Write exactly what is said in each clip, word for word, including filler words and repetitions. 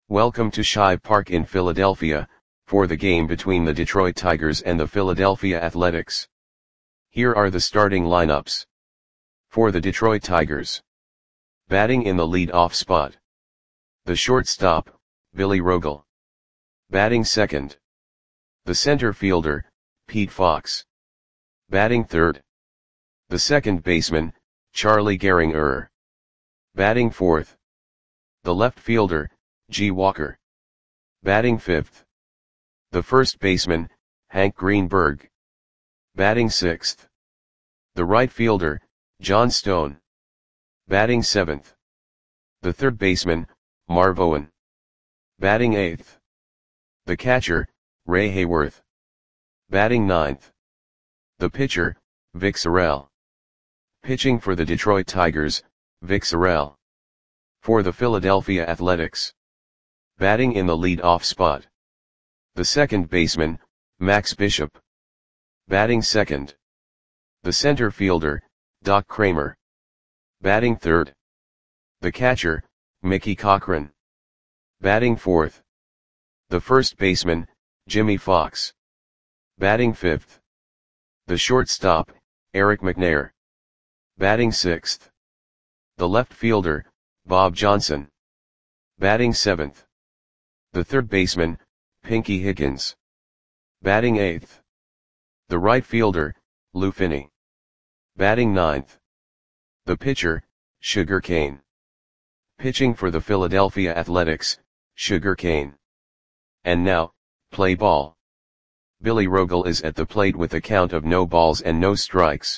Welcome to Shive Park in Philadelphia, for the game between the Detroit Tigers and the Philadelphia Athletics. Here are the starting lineups. For the Detroit Tigers. Batting in the lead-off spot. The shortstop, Billy Rogel. Batting second. The center fielder, Pete Fox. Batting third. The second baseman, Charlie Gehringer. Batting fourth. The left fielder, G. Walker. Batting fifth. The first baseman, Hank Greenberg. Batting sixth. The right fielder, John Stone. Batting seventh. The third baseman, Marv Owen. Batting eighth. The catcher, Ray Hayworth. Batting ninth. The pitcher, Vic Sorel. Pitching for the Detroit Tigers, Vic Sorel. For the Philadelphia Athletics. Batting in the lead-off spot. The second baseman, Max Bishop. Batting second. The center fielder, Doc Kramer. Batting third. The catcher, Mickey Cochrane. Batting fourth. The first baseman, Jimmy Fox. Batting fifth. The shortstop, Eric McNair. Batting sixth. The left fielder, Bob Johnson. Batting seventh. The third baseman, Pinky Higgins. Batting eighth. The right fielder, Lou Finney. Batting ninth. The pitcher, Sugar Kane. Pitching for the Philadelphia Athletics, Sugar Kane. And now, play ball. Billy Rogel is at the plate with a count of no balls and no strikes.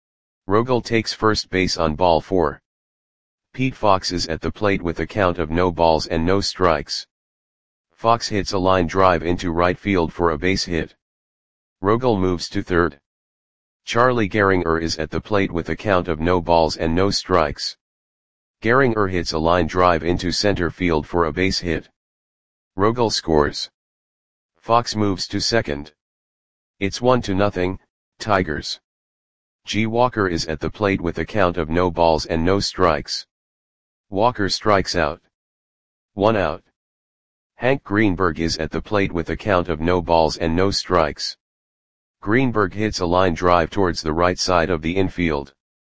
Rogel takes first base on ball four. Pete Fox is at the plate with a count of no balls and no strikes. Fox hits a line drive into right field for a base hit. Rogel moves to third. Charlie Gehringer is at the plate with a count of no balls and no strikes. Gehringer hits a line drive into center field for a base hit. Rogel scores. Fox moves to second. It's one to nothing, Tigers. G. Walker is at the plate with a count of no balls and no strikes. Walker strikes out. One out. Hank Greenberg is at the plate with a count of no balls and no strikes. Greenberg hits a line drive towards the right side of the infield.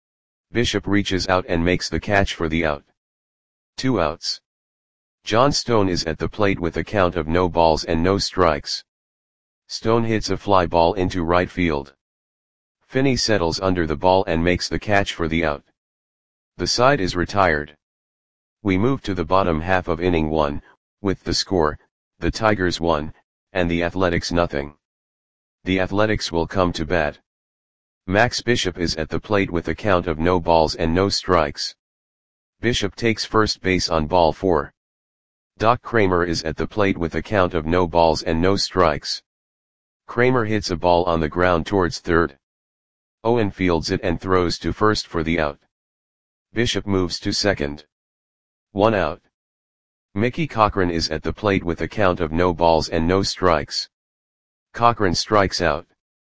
Bishop reaches out and makes the catch for the out. Two outs. John Stone is at the plate with a count of no balls and no strikes. Stone hits a fly ball into right field. Finney settles under the ball and makes the catch for the out. The side is retired. We move to the bottom half of inning one, with the score, the Tigers one, and the Athletics nothing. The Athletics will come to bat. Max Bishop is at the plate with a count of no balls and no strikes. Bishop takes first base on ball four. Doc Kramer is at the plate with a count of no balls and no strikes. Kramer hits a ball on the ground towards third. Owen fields it and throws to first for the out. Bishop moves to second. One out. Mickey Cochrane is at the plate with a count of no balls and no strikes. Cochrane strikes out.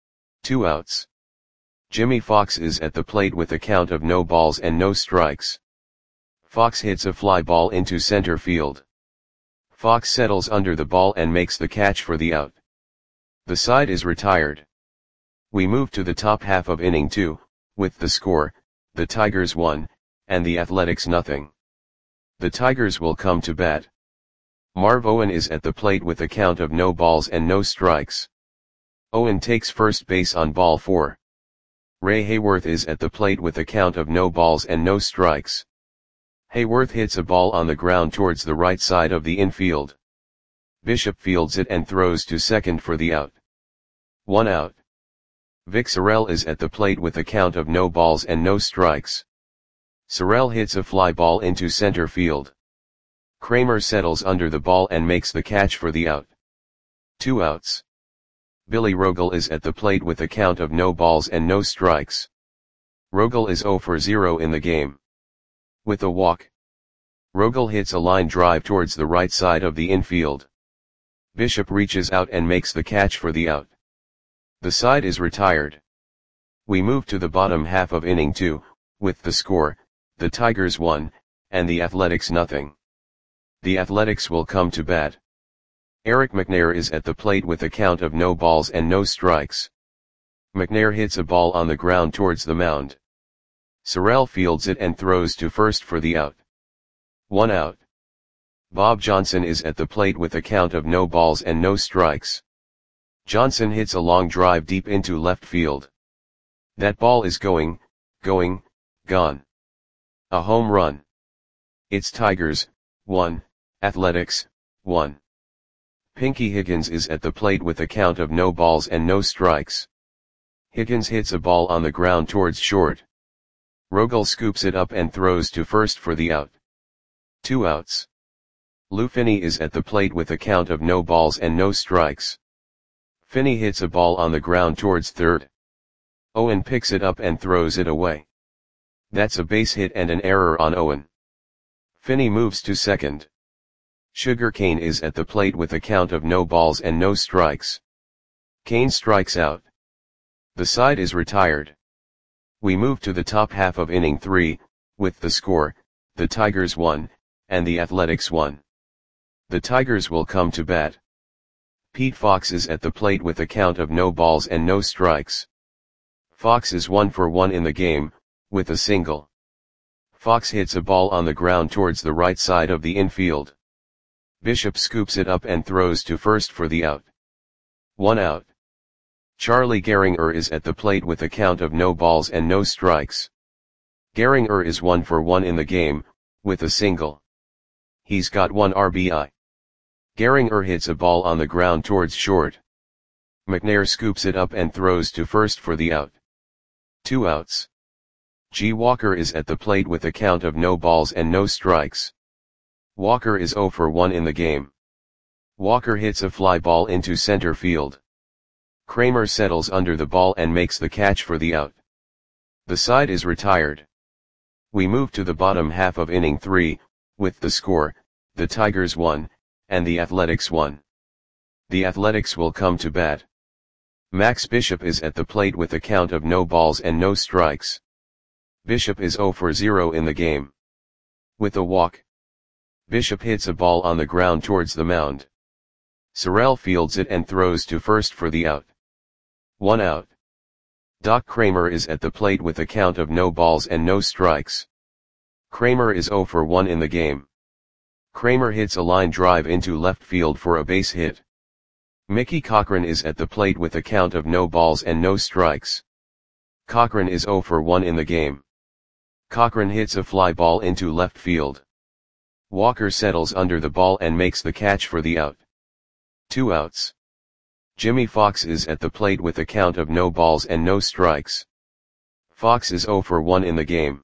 Two outs. Jimmy Fox is at the plate with a count of no balls and no strikes. Fox hits a fly ball into center field. Fox settles under the ball and makes the catch for the out. The side is retired. We move to the top half of inning two, with the score, the Tigers one, and the Athletics nothing. The Tigers will come to bat. Marv Owen is at the plate with a count of no balls and no strikes. Owen takes first base on ball four. Ray Hayworth is at the plate with a count of no balls and no strikes. Hayworth hits a ball on the ground towards the right side of the infield. Bishop fields it and throws to second for the out. One out. Vic Sorel is at the plate with a count of no balls and no strikes. Sorel hits a fly ball into center field. Kramer settles under the ball and makes the catch for the out. Two outs. Billy Rogel is at the plate with a count of no balls and no strikes. Rogel is zero for zero in the game. With a walk. Rogel hits a line drive towards the right side of the infield. Bishop reaches out and makes the catch for the out. The side is retired. We move to the bottom half of inning two, with the score, the Tigers one, and the Athletics nothing. The Athletics will come to bat. Eric McNair is at the plate with a count of no balls and no strikes. McNair hits a ball on the ground towards the mound. Sorrell fields it and throws to first for the out. One out. Bob Johnson is at the plate with a count of no balls and no strikes. Johnson hits a long drive deep into left field. That ball is going, going, gone. A home run. It's Tigers, one, Athletics, one. Pinky Higgins is at the plate with a count of no balls and no strikes. Higgins hits a ball on the ground towards short. Rogel scoops it up and throws to first for the out. Two outs. Lou Finney is at the plate with a count of no balls and no strikes. Finney hits a ball on the ground towards third. Owen picks it up and throws it away. That's a base hit and an error on Owen. Finney moves to second. Sugar Kane is at the plate with a count of no balls and no strikes. Kane strikes out. The side is retired. We move to the top half of inning three, with the score, the Tigers won, and the Athletics won. The Tigers will come to bat. Pete Fox is at the plate with a count of no balls and no strikes. Fox is one for one in the game, with a single. Fox hits a ball on the ground towards the right side of the infield. Bishop scoops it up and throws to first for the out. One out. Charlie Gehringer is at the plate with a count of no balls and no strikes. Gehringer is one for one in the game, with a single. He's got one R B I. Gehringer hits a ball on the ground towards short. McNair scoops it up and throws to first for the out. Two outs. G. Walker is at the plate with a count of no balls and no strikes. Walker is zero for one in the game. Walker hits a fly ball into center field. Kramer settles under the ball and makes the catch for the out. The side is retired. We move to the bottom half of inning three, with the score, the Tigers won, and the Athletics won. The Athletics will come to bat. Max Bishop is at the plate with a count of no balls and no strikes. Bishop is zero for zero in the game. With a walk. Bishop hits a ball on the ground towards the mound. Sorrell fields it and throws to first for the out. One out. Doc Kramer is at the plate with a count of no balls and no strikes. Kramer is zero for one in the game. Kramer hits a line drive into left field for a base hit. Mickey Cochran is at the plate with a count of no balls and no strikes. Cochran is zero for one in the game. Cochran hits a fly ball into left field. Walker settles under the ball and makes the catch for the out. Two outs. Jimmy Fox is at the plate with a count of no balls and no strikes. Fox is zero for one in the game.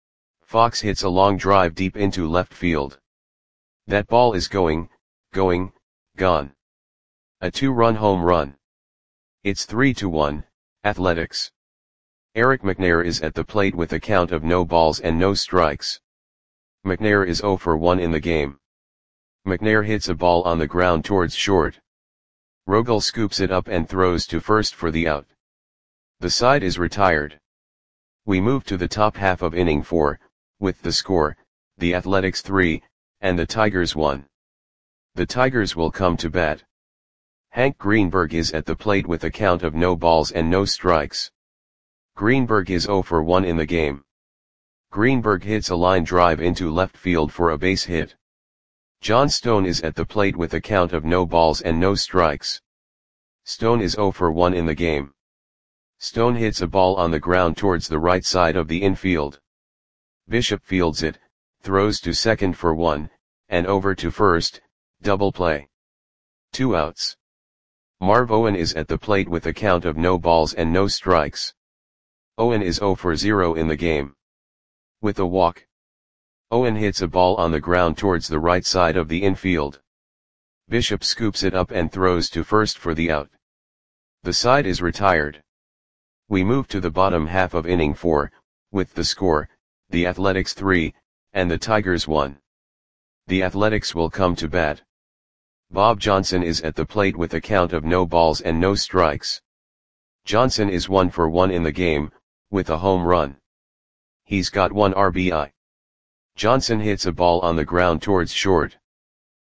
Fox hits a long drive deep into left field. That ball is going, going, gone. A two-run home run. It's three to one, Athletics. Eric McNair is at the plate with a count of no balls and no strikes. McNair is zero for one in the game. McNair hits a ball on the ground towards short. Rogel scoops it up and throws to first for the out. The side is retired. We move to the top half of inning four, with the score, the Athletics three, and the Tigers one. The Tigers will come to bat. Hank Greenberg is at the plate with a count of no balls and no strikes. Greenberg is zero for one in the game. Greenberg hits a line drive into left field for a base hit. John Stone is at the plate with a count of no balls and no strikes. Stone is zero for one in the game. Stone hits a ball on the ground towards the right side of the infield. Bishop fields it, throws to second for one, and over to first, double play. Two outs. Marv Owen is at the plate with a count of no balls and no strikes. Owen is zero for zero in the game. With a walk. Owen hits a ball on the ground towards the right side of the infield. Bishop scoops it up and throws to first for the out. The side is retired. We move to the bottom half of inning four, with the score, the Athletics three, and the Tigers one. The Athletics will come to bat. Bob Johnson is at the plate with a count of no balls and no strikes. Johnson is one for one in the game, with a home run. He's got one R B I. Johnson hits a ball on the ground towards short.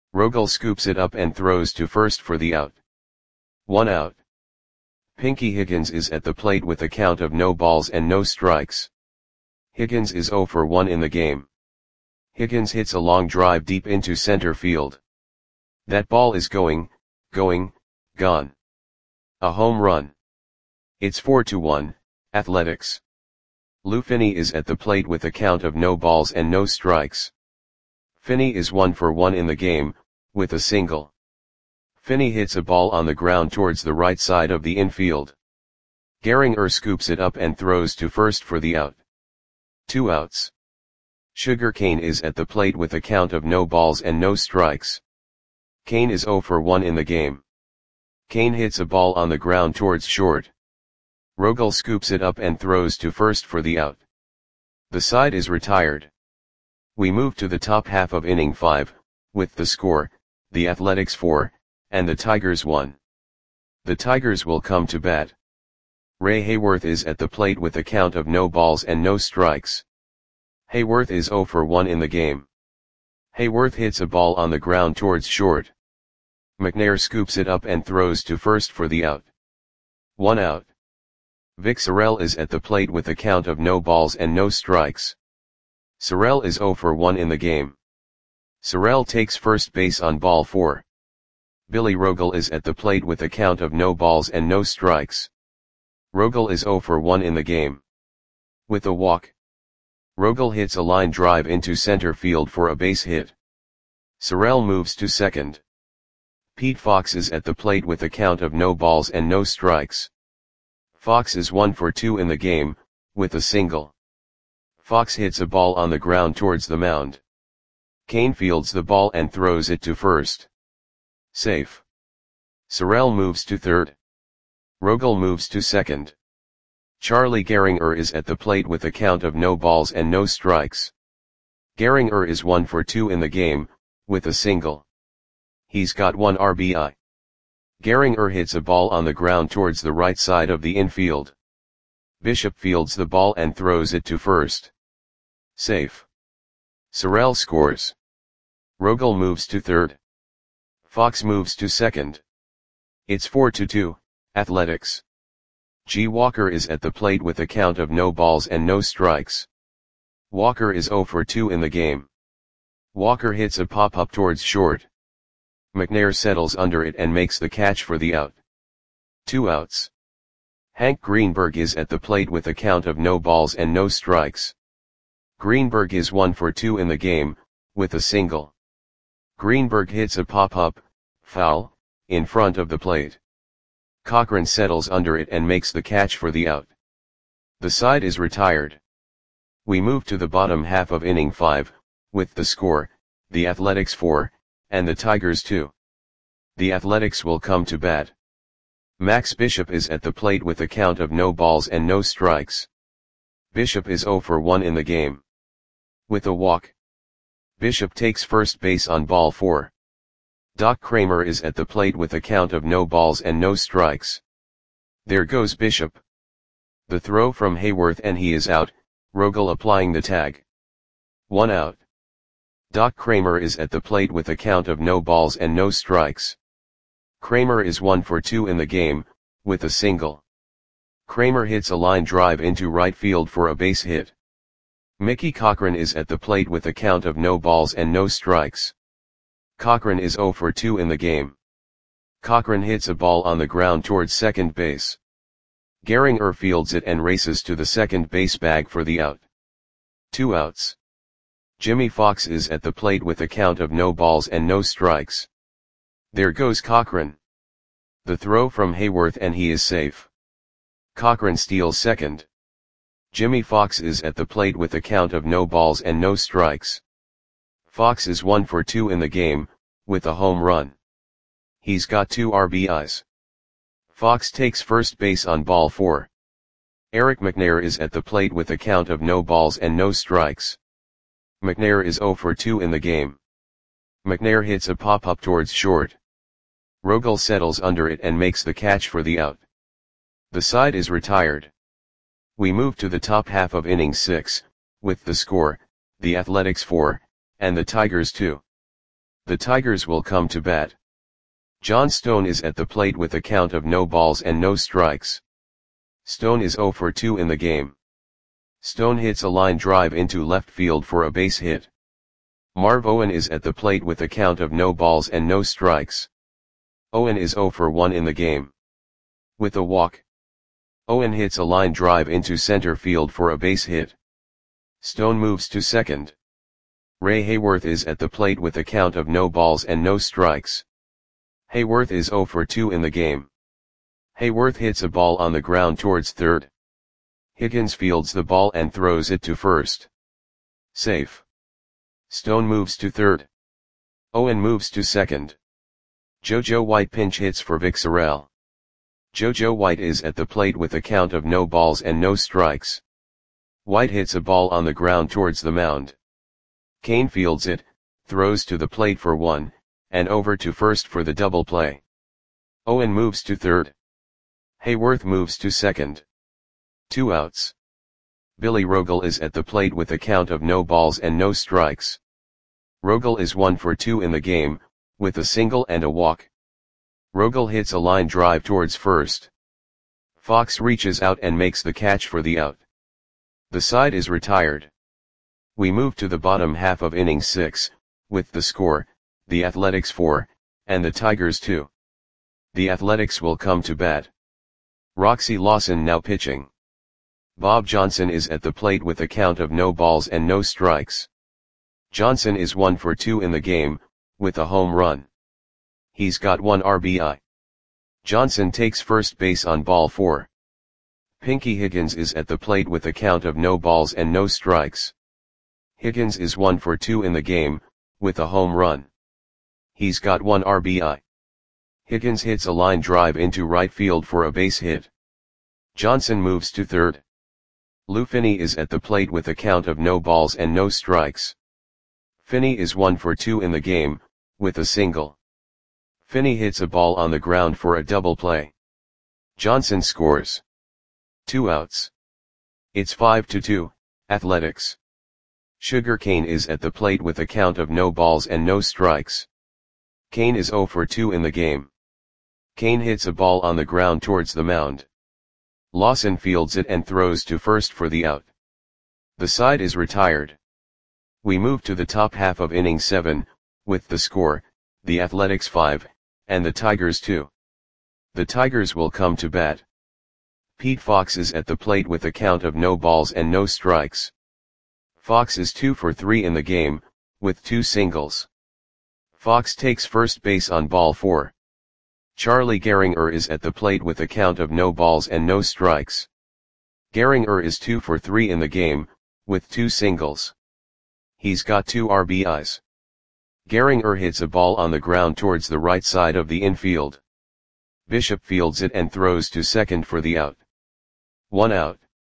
Rogel scoops it up and throws to first for the out. One out. Pinky Higgins is at the plate with a count of no balls and no strikes. Higgins is zero for one in the game. Higgins hits a long drive deep into center field. That ball is going, going, gone. A home run. It's four to one, Athletics. Lou Finney is at the plate with a count of no balls and no strikes. Finney is one for one in the game, with a single. Finney hits a ball on the ground towards the right side of the infield. Gehringer scoops it up and throws to first for the out. Two outs. Sugar Kane is at the plate with a count of no balls and no strikes. Kane is zero for one in the game. Kane hits a ball on the ground towards short. Rogel scoops it up and throws to first for the out. The side is retired. We move to the top half of inning five, with the score, the Athletics four, and the Tigers one. The Tigers will come to bat. Ray Hayworth is at the plate with a count of no balls and no strikes. Hayworth is zero for one in the game. Hayworth hits a ball on the ground towards short. McNair scoops it up and throws to first for the out. One out. Vic Sorrell is at the plate with a count of no balls and no strikes. Sorrell is zero for one in the game. Sorrell takes first base on ball four. Billy Rogel is at the plate with a count of no balls and no strikes. Rogel is zero for one in the game. With a walk. Rogel hits a line drive into center field for a base hit. Sorrell moves to second. Pete Fox is at the plate with a count of no balls and no strikes. Fox is one for two in the game, with a single. Fox hits a ball on the ground towards the mound. Kane fields the ball and throws it to first. Safe. Sorrell moves to third. Rogel moves to second. Charlie Gehringer is at the plate with a count of no balls and no strikes. Gehringer is one for two in the game, with a single. He's got one R B I. Gehringer hits a ball on the ground towards the right side of the infield. Bishop fields the ball and throws it to first. Safe. Sorrell scores. Rogel moves to third. Fox moves to second. It's four to two, Athletics. G. Walker is at the plate with a count of no balls and no strikes. Walker is zero for two in the game. Walker hits a pop-up towards short. McNair settles under it and makes the catch for the out. Two outs. Hank Greenberg is at the plate with a count of no balls and no strikes. Greenberg is one for two in the game, with a single. Greenberg hits a pop-up, foul, in front of the plate. Cochran settles under it and makes the catch for the out. The side is retired. We move to the bottom half of inning five, with the score, the Athletics four, and the Tigers two. The Athletics will come to bat. Max Bishop is at the plate with a count of no balls and no strikes. Bishop is zero for one in the game. With a walk. Bishop takes first base on ball four. Doc Kramer is at the plate with a count of no balls and no strikes. There goes Bishop. The throw from Hayworth and he is out, Rogel applying the tag. One out. Doc Kramer is at the plate with a count of no balls and no strikes. Kramer is one for two in the game, with a single. Kramer hits a line drive into right field for a base hit. Mickey Cochran is at the plate with a count of no balls and no strikes. Cochran is zero for two in the game. Cochran hits a ball on the ground towards second base. Gehringer fields it and races to the second base bag for the out. Two outs. Jimmy Fox is at the plate with a count of no balls and no strikes. There goes Cochran. The throw from Hayworth and he is safe. Cochran steals second. Jimmy Fox is at the plate with a count of no balls and no strikes. Fox is one for two in the game, with a home run. He's got two R B Is. Fox takes first base on ball four. Eric McNair is at the plate with a count of no balls and no strikes. McNair is zero for two in the game. McNair hits a pop-up towards short. Rogel settles under it and makes the catch for the out. The side is retired. We move to the top half of inning six, with the score, the Athletics four, and the Tigers two. The Tigers will come to bat. John Stone is at the plate with a count of no balls and no strikes. Stone is zero for two in the game. Stone hits a line drive into left field for a base hit. Marv Owen is at the plate with a count of no balls and no strikes. Owen is zero for one in the game. With a walk. Owen hits a line drive into center field for a base hit. Stone moves to second. Ray Hayworth is at the plate with a count of no balls and no strikes. Hayworth is zero for two in the game. Hayworth hits a ball on the ground towards third. Higgins fields the ball and throws it to first. Safe. Stone moves to third. Owen moves to second. JoJo White pinch hits for Vic Sorrell. JoJo White is at the plate with a count of no balls and no strikes. White hits a ball on the ground towards the mound. Kane fields it, throws to the plate for one, and over to first for the double play. Owen moves to third. Hayworth moves to second. Two outs. Billy Rogel is at the plate with a count of no balls and no strikes. Rogel is one for two in the game, with a single and a walk. Rogel hits a line drive towards first. Fox reaches out and makes the catch for the out. The side is retired. We move to the bottom half of inning six, with the score, the Athletics four, and the Tigers two. The Athletics will come to bat. Roxy Lawson now pitching. Bob Johnson is at the plate with a count of no balls and no strikes. Johnson is one for two in the game, with a home run. He's got one R B I. Johnson takes first base on ball four. Pinky Higgins is at the plate with a count of no balls and no strikes. Higgins is one for two in the game, with a home run. He's got one R B I. Higgins hits a line drive into right field for a base hit. Johnson moves to third. Lou Finney is at the plate with a count of no balls and no strikes. Finney is one for two in the game, with a single. Finney hits a ball on the ground for a double play. Johnson scores. Two outs. It's five to two, Athletics. Sugar Kane is at the plate with a count of no balls and no strikes. Kane is zero for two in the game. Kane hits a ball on the ground towards the mound. Lawson fields it and throws to first for the out. The side is retired. We move to the top half of inning seven, with the score, the Athletics five, and the Tigers two. The Tigers will come to bat. Pete Fox is at the plate with a count of no balls and no strikes. Fox is two for three in the game, with two singles. Fox takes first base on ball four. Charlie Gehringer is at the plate with a count of no balls and no strikes. Gehringer is two for three in the game, with two singles. He's got two R B Is. Gehringer hits a ball on the ground towards the right side of the infield. Bishop fields it and throws to second for the out. One out.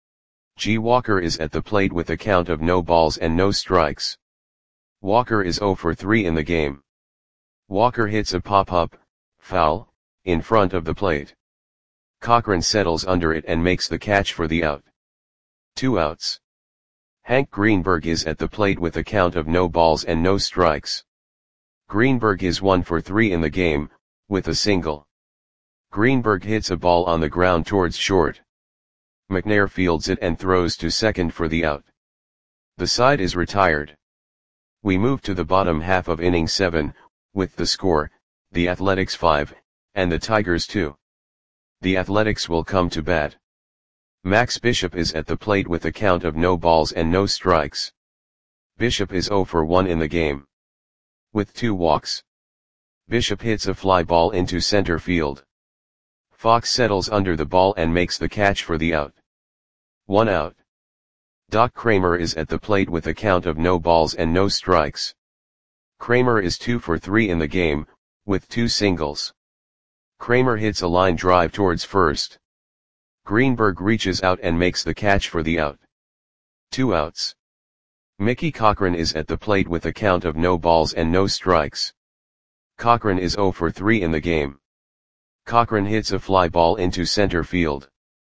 G. Walker is at the plate with a count of no balls and no strikes. Walker is zero for three in the game. Walker hits a pop-up, foul, in front of the plate. Cochran settles under it and makes the catch for the out. Two outs. Hank Greenberg is at the plate with a count of no balls and no strikes. Greenberg is one for three in the game, with a single. Greenberg hits a ball on the ground towards short. McNair fields it and throws to second for the out. The side is retired. We move to the bottom half of inning seven, with the score, the Athletics five, and the Tigers two. The Athletics will come to bat. Max Bishop is at the plate with a count of no balls and no strikes. Bishop is zero for one in the game. With two walks. Bishop hits a fly ball into center field. Fox settles under the ball and makes the catch for the out. One out. Doc Kramer is at the plate with a count of no balls and no strikes. Kramer is two for three in the game, with two singles. Kramer hits a line drive towards first. Greenberg reaches out and makes the catch for the out. Two outs. Mickey Cochran is at the plate with a count of no balls and no strikes. Cochran is zero for three in the game. Cochran hits a fly ball into center field.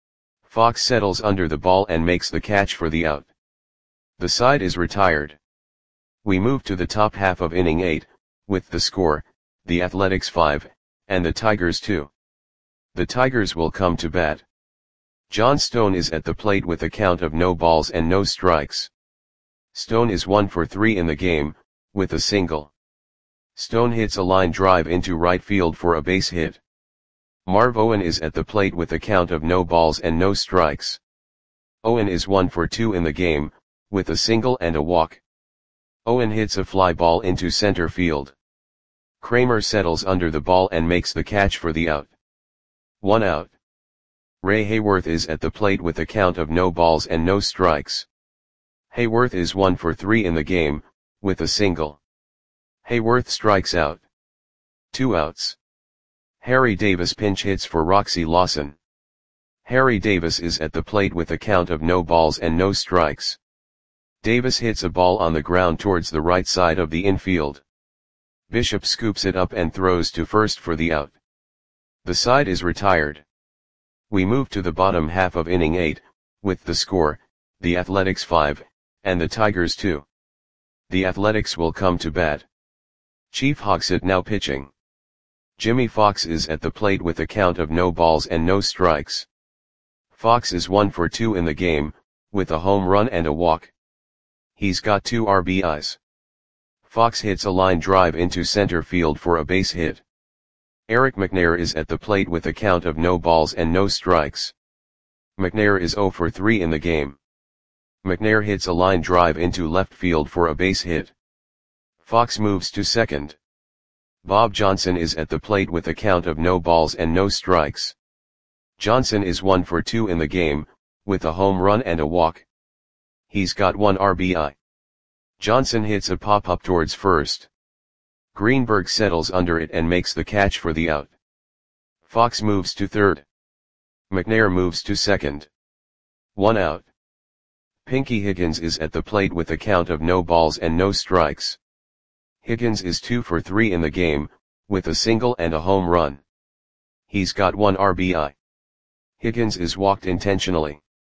Fox settles under the ball and makes the catch for the out. The side is retired. We move to the top half of inning eight, with the score, the Athletics five, and the Tigers two. The Tigers will come to bat. John Stone is at the plate with a count of no balls and no strikes. Stone is one for three in the game, with a single. Stone hits a line drive into right field for a base hit. Marv Owen is at the plate with a count of no balls and no strikes. Owen is one for two in the game, with a single and a walk. Owen hits a fly ball into center field. Kramer settles under the ball and makes the catch for the out. One out. Ray Hayworth is at the plate with a count of no balls and no strikes. Hayworth is one for three in the game, with a single. Hayworth strikes out. Two outs. Harry Davis pinch hits for Roxy Lawson. Harry Davis is at the plate with a count of no balls and no strikes. Davis hits a ball on the ground towards the right side of the infield. Bishop scoops it up and throws to first for the out. The side is retired. We move to the bottom half of inning eight, with the score, the Athletics five, and the Tigers two. The Athletics will come to bat. Chief Hogsett now pitching. Jimmy Fox is at the plate with a count of no balls and no strikes. Fox is one for two in the game, with a home run and a walk. He's got two R B Is. Fox hits a line drive into center field for a base hit. Eric McNair is at the plate with a count of no balls and no strikes. McNair is zero for three in the game. McNair hits a line drive into left field for a base hit. Fox moves to second. Bob Johnson is at the plate with a count of no balls and no strikes. Johnson is one for two in the game, with a home run and a walk. He's got one R B I. Johnson hits a pop-up towards first. Greenberg settles under it and makes the catch for the out. Fox moves to third. McNair moves to second. One out. Pinky Higgins is at the plate with a count of no balls and no strikes. Higgins is two for three in the game, with a single and a home run. He's got one R B I. Higgins is walked intentionally.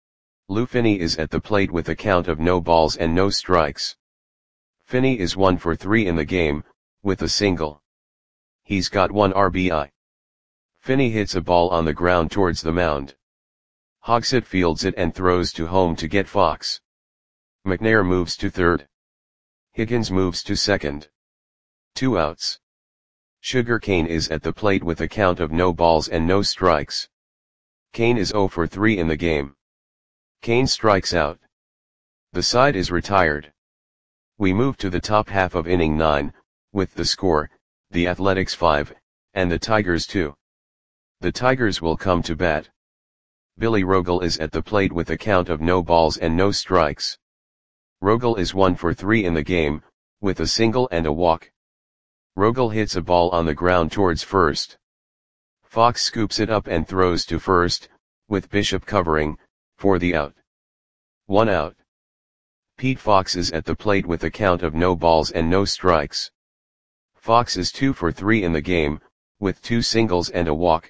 Lou Finney is at the plate with a count of no balls and no strikes. Finney is one for three in the game, with a single. He's got one R B I. Finney hits a ball on the ground towards the mound. Hogsett fields it and throws to home to get Fox. McNair moves to third. Higgins moves to second. Two outs. Sugar Kane is at the plate with a count of no balls and no strikes. Kane is zero for three in the game. Kane strikes out. The side is retired. We move to the top half of inning nine, with the score, the Athletics five, and the Tigers two. The Tigers will come to bat. Billy Rogel is at the plate with a count of no balls and no strikes. Rogel is one for three in the game, with a single and a walk. Rogel hits a ball on the ground towards first. Fox scoops it up and throws to first, with Bishop covering, for the out. One out. Pete Fox is at the plate with a count of no balls and no strikes. Fox is two for three in the game, with two singles and a walk.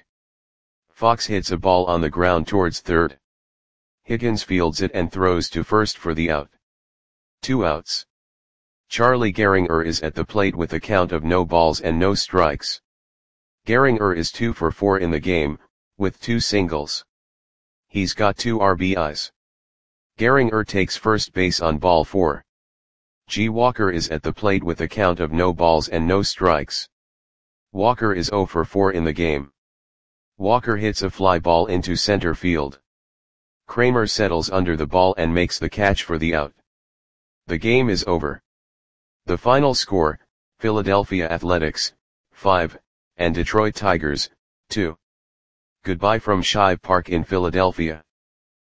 Fox hits a ball on the ground towards third. Higgins fields it and throws to first for the out. Two outs. Charlie Gehringer is at the plate with a count of no balls and no strikes. Gehringer is two for four in the game, with two singles. He's got two R B Is. Gehringer takes first base on ball four. G. Walker is at the plate with a count of no balls and no strikes. Walker is zero for four in the game. Walker hits a fly ball into center field. Kramer settles under the ball and makes the catch for the out. The game is over. The final score, Philadelphia Athletics, five, and Detroit Tigers, two. Goodbye from Shive Park in Philadelphia.